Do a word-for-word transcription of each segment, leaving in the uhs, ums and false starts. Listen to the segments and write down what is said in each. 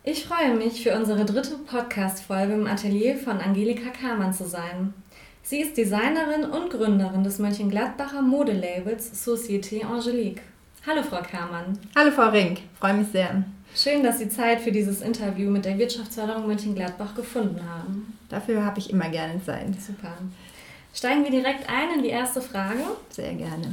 Ich freue mich, für unsere dritte Podcast-Folge im Atelier von Angelika Kamann zu sein. Sie ist Designerin und Gründerin des Mönchengladbacher Modelabels Société Angélique. Hallo Frau Kamann. Hallo Frau Rink, freue mich sehr. Schön, dass Sie Zeit für dieses Interview mit der Wirtschaftsförderung Mönchengladbach gefunden haben. Dafür habe ich immer gerne Zeit. Super. Steigen wir direkt ein in die erste Frage. Sehr gerne.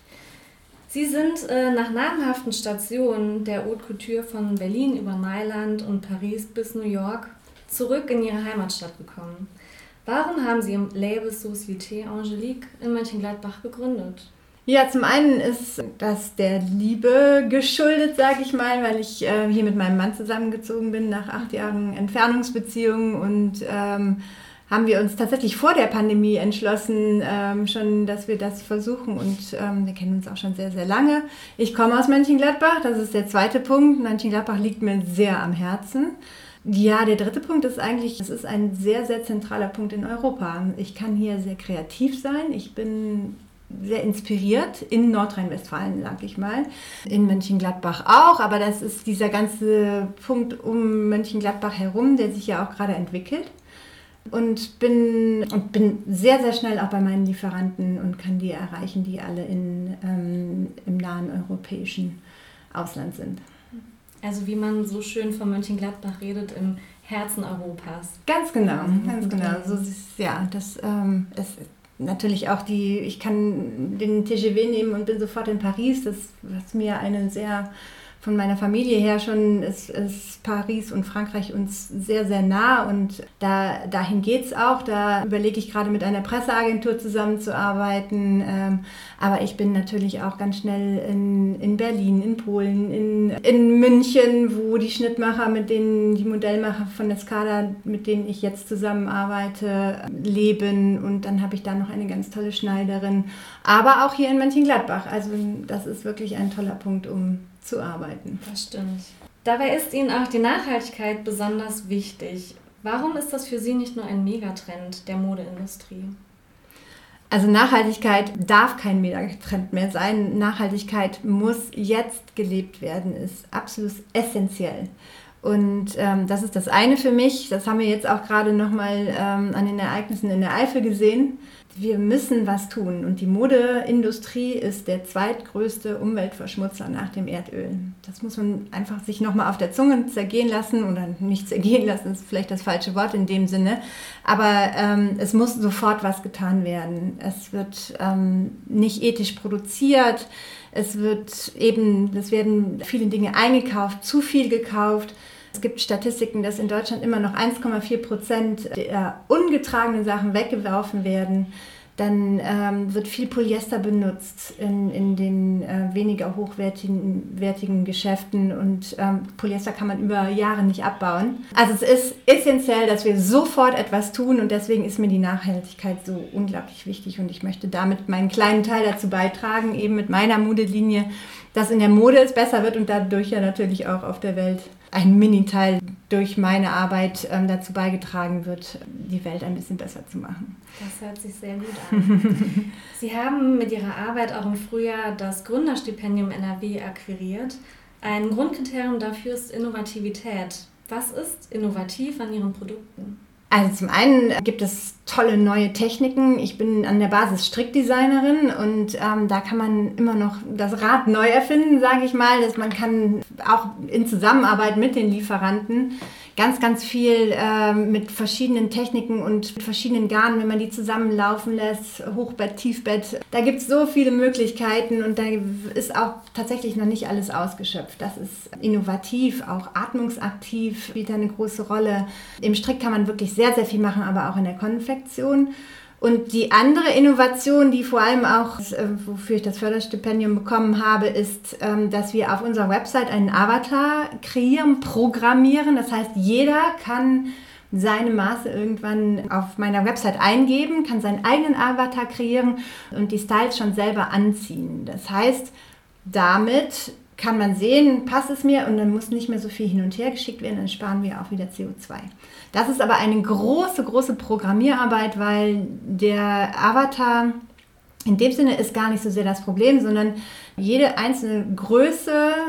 Sie sind äh, nach namhaften Stationen der Haute Couture von Berlin über Mailand und Paris bis New York zurück in Ihre Heimatstadt gekommen. Warum haben Sie Ihr Label Société Angélique in Mönchengladbach gegründet? Ja, zum einen ist das der Liebe geschuldet, sage ich mal, weil ich äh, hier mit meinem Mann zusammengezogen bin nach acht Jahren Entfernungsbeziehung und ähm, haben wir uns tatsächlich vor der Pandemie entschlossen, ähm, schon, dass wir das versuchen und ähm, wir kennen uns auch schon sehr, sehr lange. Ich komme aus Mönchengladbach, das ist der zweite Punkt. Mönchengladbach liegt mir sehr am Herzen. Ja, der dritte Punkt ist eigentlich, es ist ein sehr, sehr zentraler Punkt in Europa. Ich kann hier sehr kreativ sein, ich bin sehr inspiriert in Nordrhein-Westfalen, sag ich mal. In Mönchengladbach auch, aber das ist dieser ganze Punkt um Mönchengladbach herum, der sich ja auch gerade entwickelt. Und bin, und bin sehr, sehr schnell auch bei meinen Lieferanten und kann die erreichen, die alle in, ähm, im nahen europäischen Ausland sind. Also wie man so schön von Mönchengladbach redet, im Herzen Europas. Ganz genau, ganz genau. So ist, ja, das ähm, ist natürlich auch die, ich kann den T G V nehmen und bin sofort in Paris, das was mir eine sehr... Von meiner Familie her schon ist, ist Paris und Frankreich uns sehr, sehr nah und da, dahin geht es auch. Da überlege ich gerade mit einer Presseagentur zusammenzuarbeiten. Ähm, aber ich bin natürlich auch ganz schnell in, in Berlin, in Polen, in, in München, wo die Schnittmacher, mit denen die Modellmacher von der Skala, mit denen ich jetzt zusammenarbeite, leben. Und dann habe ich da noch eine ganz tolle Schneiderin. Aber auch hier in Mönchengladbach. Also das ist wirklich ein toller Punkt, um zu arbeiten. Das stimmt. Dabei ist Ihnen auch die Nachhaltigkeit besonders wichtig. Warum ist das für Sie nicht nur ein Megatrend der Modeindustrie? Also Nachhaltigkeit darf kein Megatrend mehr sein. Nachhaltigkeit muss jetzt gelebt werden, ist absolut essentiell. Und ähm, das ist das eine für mich. Das haben wir jetzt auch gerade nochmal ähm, an den Ereignissen in der Eifel gesehen. Wir müssen was tun und die Modeindustrie ist der zweitgrößte Umweltverschmutzer nach dem Erdöl. Das muss man einfach sich nochmal auf der Zunge zergehen lassen oder nicht zergehen lassen, ist vielleicht das falsche Wort in dem Sinne. Aber ähm, es muss sofort was getan werden. Es wird ähm, nicht ethisch produziert, es wird eben, es werden viele Dinge eingekauft, zu viel gekauft. Es gibt Statistiken, dass in Deutschland immer noch eins Komma vier Prozent der ungetragenen Sachen weggeworfen werden. Dann ähm, wird viel Polyester benutzt in, in den äh, weniger hochwertigen wertigen Geschäften und ähm, Polyester kann man über Jahre nicht abbauen. Also es ist essentiell, dass wir sofort etwas tun und deswegen ist mir die Nachhaltigkeit so unglaublich wichtig und ich möchte damit meinen kleinen Teil dazu beitragen, eben mit meiner Modelinie, dass in der Mode es besser wird und dadurch ja natürlich auch auf der Welt ein Mini-Teil durch meine Arbeit ähm, dazu beigetragen wird, die Welt ein bisschen besser zu machen. Das hört sich sehr gut an. Sie haben mit Ihrer Arbeit auch im Frühjahr das Gründerstipendium N R W akquiriert. Ein Grundkriterium dafür ist Innovativität. Was ist innovativ an Ihren Produkten? Also zum einen gibt es tolle neue Techniken. Ich bin an der Basis Strickdesignerin und ähm, da kann man immer noch das Rad neu erfinden, sage ich mal. Dass man kann auch in Zusammenarbeit mit den Lieferanten ganz, ganz viel ähm, mit verschiedenen Techniken und mit verschiedenen Garnen, wenn man die zusammenlaufen lässt, Hochbett, Tiefbett. Da gibt es so viele Möglichkeiten und da ist auch tatsächlich noch nicht alles ausgeschöpft. Das ist innovativ, auch atmungsaktiv, spielt da eine große Rolle. Im Strick kann man wirklich sehr, sehr viel machen, aber auch in der Konfektion. Und die andere Innovation, die vor allem auch, wofür ich das Förderstipendium bekommen habe, ist, dass wir auf unserer Website einen Avatar kreieren, programmieren. Das heißt, jeder kann seine Maße irgendwann auf meiner Website eingeben, kann seinen eigenen Avatar kreieren und die Styles schon selber anziehen. Das heißt, damit kann man sehen, passt es mir und dann muss nicht mehr so viel hin und her geschickt werden, dann sparen wir auch wieder C O zwei. Das ist aber eine große, große Programmierarbeit, weil der Avatar in dem Sinne ist gar nicht so sehr das Problem, sondern jede einzelne Größe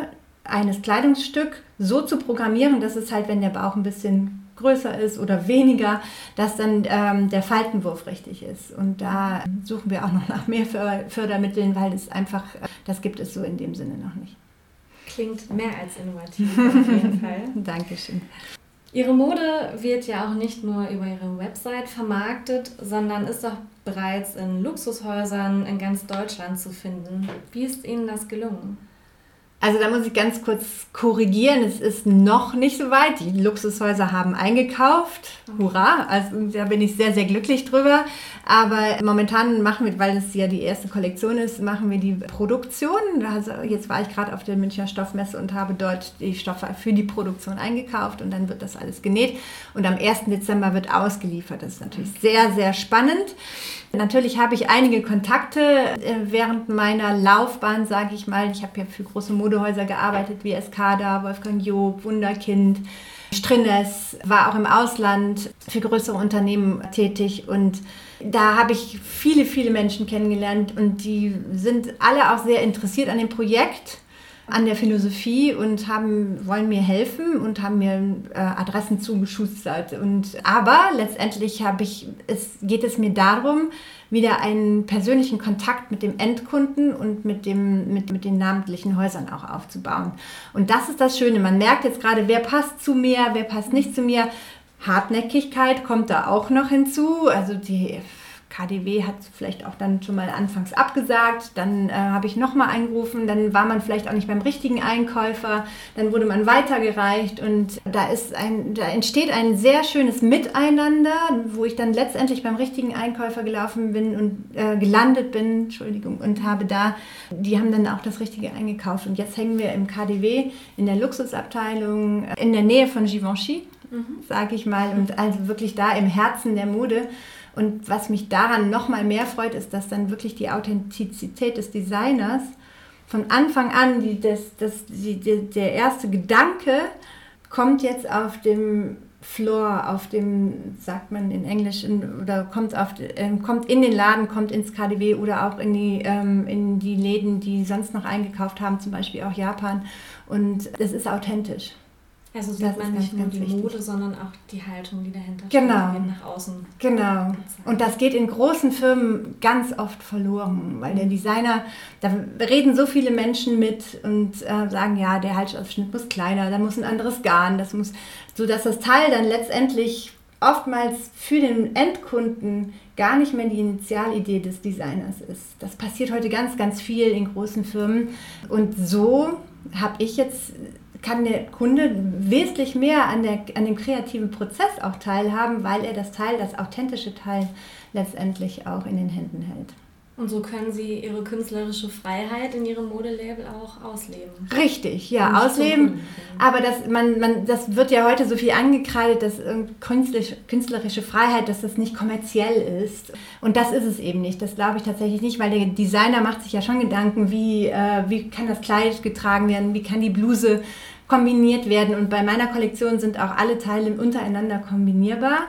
eines Kleidungsstück so zu programmieren, dass es halt, wenn der Bauch ein bisschen größer ist oder weniger, dass dann ähm, der Faltenwurf richtig ist. Und da suchen wir auch noch nach mehr Fördermitteln, weil es einfach, das gibt es so in dem Sinne noch nicht. Klingt mehr als innovativ auf jeden Fall. Dankeschön. Ihre Mode wird ja auch nicht nur über Ihre Website vermarktet, sondern ist auch bereits in Luxushäusern in ganz Deutschland zu finden. Wie ist Ihnen das gelungen? Also da muss ich ganz kurz korrigieren, es ist noch nicht so weit. Die Luxushäuser haben eingekauft, hurra, also da bin ich sehr, sehr glücklich drüber. Aber momentan machen wir, weil es ja die erste Kollektion ist, machen wir die Produktion. Also jetzt war ich gerade auf der Münchner Stoffmesse und habe dort die Stoffe für die Produktion eingekauft und dann wird das alles genäht. Und am ersten Dezember wird ausgeliefert. Das ist natürlich sehr, sehr spannend. Natürlich habe ich einige Kontakte während meiner Laufbahn, sage ich mal. Ich habe ja für große Modehäuser gearbeitet, wie Escada, Wolfgang Job, Wunderkind, Strinnes, war auch im Ausland für größere Unternehmen tätig und da habe ich viele, viele Menschen kennengelernt und die sind alle auch sehr interessiert an dem Projekt, an der Philosophie und haben, wollen mir helfen und haben mir äh, Adressen zugeschustert. Und, aber letztendlich habe ich, es, geht es mir darum, wieder einen persönlichen Kontakt mit dem Endkunden und mit, dem, mit, mit den namentlichen Häusern auch aufzubauen. Und das ist das Schöne. Man merkt jetzt gerade, wer passt zu mir, wer passt nicht zu mir. Hartnäckigkeit kommt da auch noch hinzu. Also die K D W hat vielleicht auch dann schon mal anfangs abgesagt, dann äh, habe ich nochmal angerufen, dann war man vielleicht auch nicht beim richtigen Einkäufer, dann wurde man weitergereicht und da, ist ein, da entsteht ein sehr schönes Miteinander, wo ich dann letztendlich beim richtigen Einkäufer gelaufen bin und äh, gelandet bin, Entschuldigung, und habe da, die haben dann auch das Richtige eingekauft und jetzt hängen wir im K D W in der Luxusabteilung in der Nähe von Givenchy, mhm. sage ich mal, und also wirklich da im Herzen der Mode. Und was mich daran noch mal mehr freut, ist, dass dann wirklich die Authentizität des Designers von Anfang an, die, das, das, die, die, der erste Gedanke kommt jetzt auf dem Floor, auf dem, sagt man in Englisch, in, oder kommt, auf, ähm, kommt in den Laden, kommt ins K D W oder auch in die, ähm, in die Läden, die sonst noch eingekauft haben, zum Beispiel auch Japan. Und es ist authentisch. Also sieht das man ist nicht ganz, nur ganz die wichtig. Mode, sondern auch die Haltung, die dahinter genau. steht, nach außen. Genau. Und das geht in großen Firmen ganz oft verloren, weil der Designer, da reden so viele Menschen mit und äh, sagen, ja, der Halsausschnitt muss kleiner, da muss ein anderes Garn, das muss, sodass das Teil dann letztendlich oftmals für den Endkunden gar nicht mehr die Initialidee des Designers ist. Das passiert heute ganz, ganz viel in großen Firmen und so habe ich jetzt kann der Kunde wesentlich mehr an, der, an dem kreativen Prozess auch teilhaben, weil er das Teil, das authentische Teil letztendlich auch in den Händen hält. Und so können Sie Ihre künstlerische Freiheit in Ihrem Modelabel auch ausleben. Richtig, ja, ausleben. Aber das, man, man, das wird ja heute so viel angekreidet, dass künstlerische, künstlerische Freiheit, dass das nicht kommerziell ist. Und das ist es eben nicht. Das glaube ich tatsächlich nicht, weil der Designer macht sich ja schon Gedanken, wie, äh, wie kann das Kleid getragen werden, wie kann die Bluse kombiniert werden. Und bei meiner Kollektion sind auch alle Teile untereinander kombinierbar.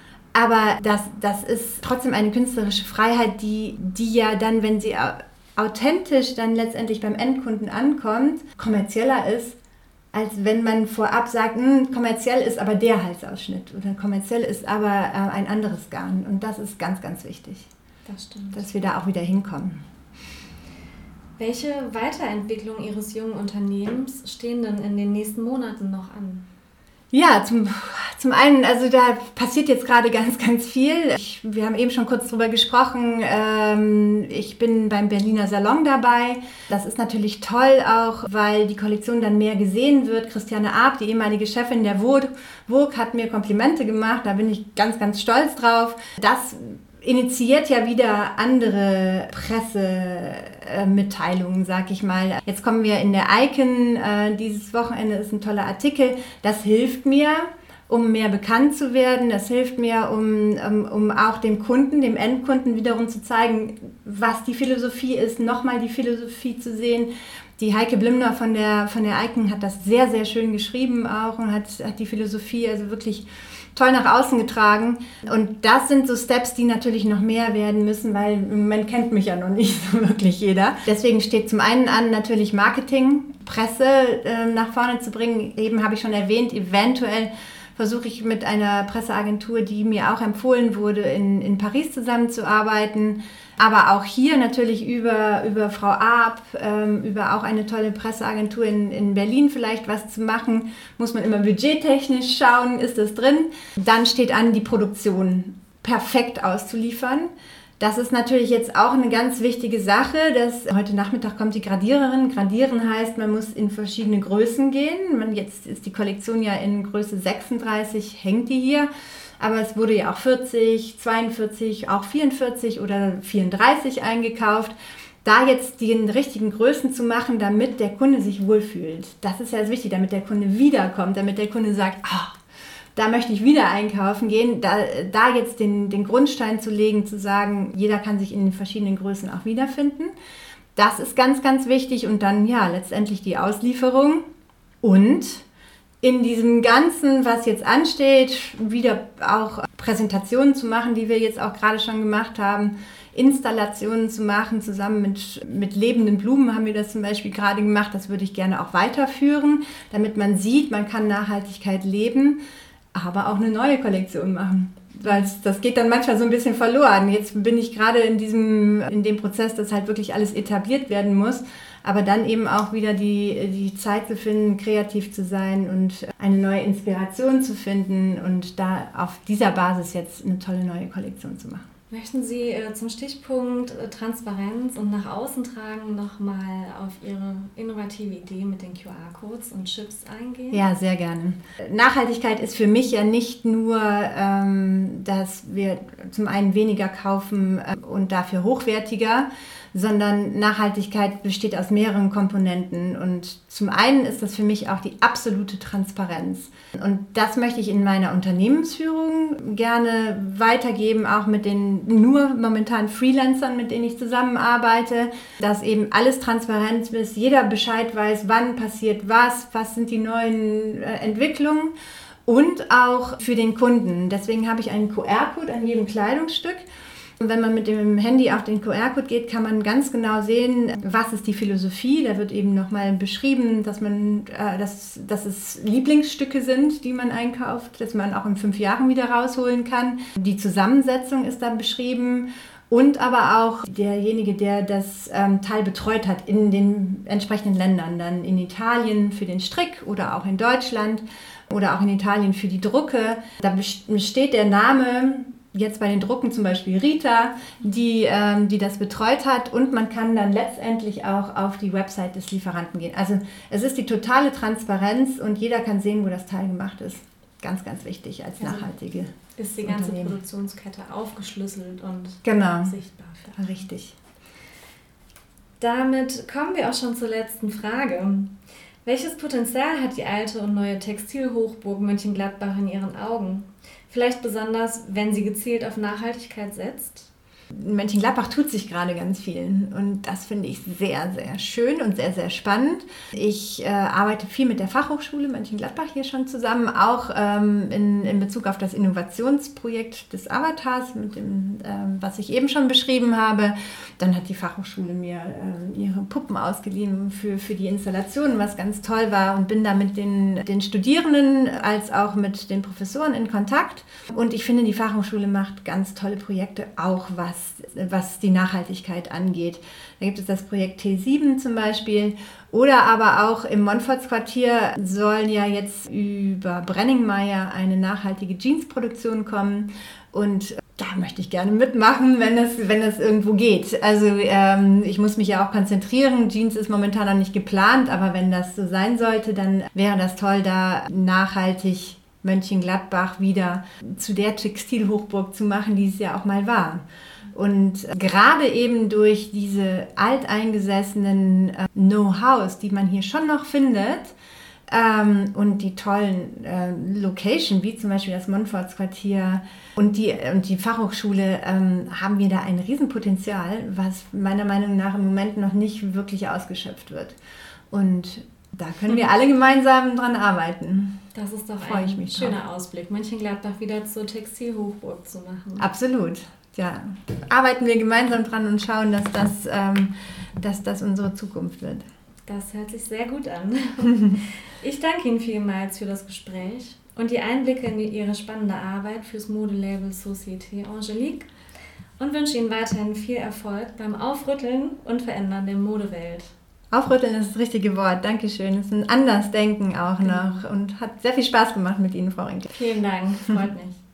Aber das, das ist trotzdem eine künstlerische Freiheit, die, die ja dann, wenn sie authentisch dann letztendlich beim Endkunden ankommt, kommerzieller ist, als wenn man vorab sagt, kommerziell ist aber der Halsausschnitt oder kommerziell ist aber äh, ein anderes Garn. Und das ist ganz, ganz wichtig, das stimmt. Dass wir da auch wieder hinkommen. Welche Weiterentwicklung Ihres jungen Unternehmens stehen denn in den nächsten Monaten noch an? Ja, zum, zum einen, also da passiert jetzt gerade ganz, ganz viel. Ich, wir haben eben schon kurz drüber gesprochen. Ähm, ich bin beim Berliner Salon dabei. Das ist natürlich toll auch, weil die Kollektion dann mehr gesehen wird. Christiane Arp, die ehemalige Chefin der Vogue, Vogue, hat mir Komplimente gemacht. Da bin ich ganz, ganz stolz drauf. Das initiiert ja wieder andere Pressemitteilungen, sag ich mal. Jetzt kommen wir in der Icon, äh, dieses Wochenende ist ein toller Artikel. Das hilft mir, um mehr bekannt zu werden. Das hilft mir, um, um, um auch dem Kunden, dem Endkunden wiederum zu zeigen, was die Philosophie ist, nochmal die Philosophie zu sehen. Die Heike Blimner von der, von der Icon hat das sehr, sehr schön geschrieben auch und hat, hat die Philosophie also wirklich toll nach außen getragen. Und das sind so Steps, die natürlich noch mehr werden müssen, weil im Moment kennt mich ja noch nicht so wirklich jeder. Deswegen steht zum einen an natürlich Marketing, Presse äh, nach vorne zu bringen. Eben habe ich schon erwähnt, eventuell versuche ich mit einer Presseagentur, die mir auch empfohlen wurde, in, in Paris zusammenzuarbeiten. Aber auch hier natürlich über, über Frau Arp, ähm, über auch eine tolle Presseagentur in, in Berlin vielleicht was zu machen. Muss man immer budgettechnisch schauen, ist das drin. Dann steht an, die Produktion perfekt auszuliefern. Das ist natürlich jetzt auch eine ganz wichtige Sache, dass heute Nachmittag kommt die Gradiererin. Gradieren heißt, man muss in verschiedene Größen gehen. Man, jetzt ist die Kollektion ja in Größe sechsunddreißig, hängt die hier. Aber es wurde ja auch vierzig, zweiundvierzig, auch vierundvierzig oder vierunddreißig eingekauft. Da jetzt die richtigen Größen zu machen, damit der Kunde sich wohlfühlt. Das ist ja das Wichtige, damit der Kunde wiederkommt, damit der Kunde sagt, ah, da möchte ich wieder einkaufen gehen, da, da jetzt den, den Grundstein zu legen, zu sagen, jeder kann sich in den verschiedenen Größen auch wiederfinden. Das ist ganz, ganz wichtig und dann ja letztendlich die Auslieferung und in diesem Ganzen, was jetzt ansteht, wieder auch Präsentationen zu machen, die wir jetzt auch gerade schon gemacht haben, Installationen zu machen, zusammen mit, mit lebenden Blumen haben wir das zum Beispiel gerade gemacht, das würde ich gerne auch weiterführen, damit man sieht, man kann Nachhaltigkeit leben, aber auch eine neue Kollektion machen. Weil das geht dann manchmal so ein bisschen verloren. Jetzt bin ich gerade in diesem, in dem Prozess, dass halt wirklich alles etabliert werden muss, aber dann eben auch wieder die, die Zeit zu finden, kreativ zu sein und eine neue Inspiration zu finden und da auf dieser Basis jetzt eine tolle neue Kollektion zu machen. Möchten Sie äh, zum Stichpunkt äh, Transparenz und nach außen tragen nochmal auf Ihre innovative Idee mit den Q R-Codes und Chips eingehen? Ja, sehr gerne. Nachhaltigkeit ist für mich ja nicht nur, ähm, dass wir zum einen weniger kaufen äh, und dafür hochwertiger, sondern Nachhaltigkeit besteht aus mehreren Komponenten. Und zum einen ist das für mich auch die absolute Transparenz. Und das möchte ich in meiner Unternehmensführung gerne weitergeben, auch mit den nur momentan Freelancern, mit denen ich zusammenarbeite, dass eben alles transparent ist, jeder Bescheid weiß, wann passiert was, was sind die neuen äh, Entwicklungen und auch für den Kunden. Deswegen habe ich einen Q R-Code an jedem Kleidungsstück. Und wenn man mit dem Handy auf den Q R-Code geht, kann man ganz genau sehen, was ist die Philosophie. Da wird eben nochmal beschrieben, dass, man, äh, dass, dass es Lieblingsstücke sind, die man einkauft, dass man auch in fünf Jahren wieder rausholen kann. Die Zusammensetzung ist da beschrieben und aber auch derjenige, der das ähm, Teil betreut hat in den entsprechenden Ländern. Dann in Italien für den Strick oder auch in Deutschland oder auch in Italien für die Drucke. Da besteht der Name jetzt bei den Drucken zum Beispiel Rita, die, ähm, die das betreut hat und man kann dann letztendlich auch auf die Website des Lieferanten gehen. Also es ist die totale Transparenz und jeder kann sehen, wo das Teil gemacht ist. Ganz, ganz wichtig als also nachhaltige ist die ganze Produktionskette aufgeschlüsselt und genau. sichtbar. Für alle. Richtig. Damit kommen wir auch schon zur letzten Frage. Welches Potenzial hat die alte und neue Textilhochburg Mönchengladbach in Ihren Augen? Vielleicht besonders, wenn sie gezielt auf Nachhaltigkeit setzt? In Mönchengladbach tut sich gerade ganz viel und das finde ich sehr, sehr schön und sehr, sehr spannend. Ich äh, arbeite viel mit der Fachhochschule Mönchengladbach hier schon zusammen, auch ähm, in, in Bezug auf das Innovationsprojekt des Avatars, mit dem, ähm, was ich eben schon beschrieben habe. Dann hat die Fachhochschule mir ähm, ihre Puppen ausgeliehen für, für die Installationen, was ganz toll war und bin da mit den, den Studierenden als auch mit den Professoren in Kontakt. Und ich finde, die Fachhochschule macht ganz tolle Projekte, auch was was die Nachhaltigkeit angeht. Da gibt es das Projekt T sieben zum Beispiel oder aber auch im Montfortsquartier soll ja jetzt über Brenningmeier eine nachhaltige Jeansproduktion kommen und da möchte ich gerne mitmachen, wenn es, wenn es irgendwo geht. Also ähm, ich muss mich ja auch konzentrieren. Jeans ist momentan noch nicht geplant, aber wenn das so sein sollte, dann wäre das toll, da nachhaltig Mönchengladbach wieder zu der Textilhochburg zu machen, die es ja auch mal war. Und gerade eben durch diese alteingesessenen äh, Know-hows, die man hier schon noch findet, ähm, und die tollen äh, Location, wie zum Beispiel das Montfortsquartier und die, und die Fachhochschule, ähm, haben wir da ein Riesenpotenzial, was meiner Meinung nach im Moment noch nicht wirklich ausgeschöpft wird. Und da können wir alle gemeinsam dran arbeiten. Das ist doch ein schöner drauf. Ausblick, Mönchengladbach wieder zur Textilhochburg zu machen. Absolut. Ja, arbeiten wir gemeinsam dran und schauen, dass das, ähm, dass das unsere Zukunft wird. Das hört sich sehr gut an. Ich danke Ihnen vielmals für das Gespräch und die Einblicke in Ihre spannende Arbeit fürs Modelabel Société Angélique und wünsche Ihnen weiterhin viel Erfolg beim Aufrütteln und Verändern der Modewelt. Aufrütteln ist das richtige Wort. Dankeschön. Es ist ein Andersdenken auch noch und hat sehr viel Spaß gemacht mit Ihnen, Frau Rinkel. Vielen Dank, freut mich.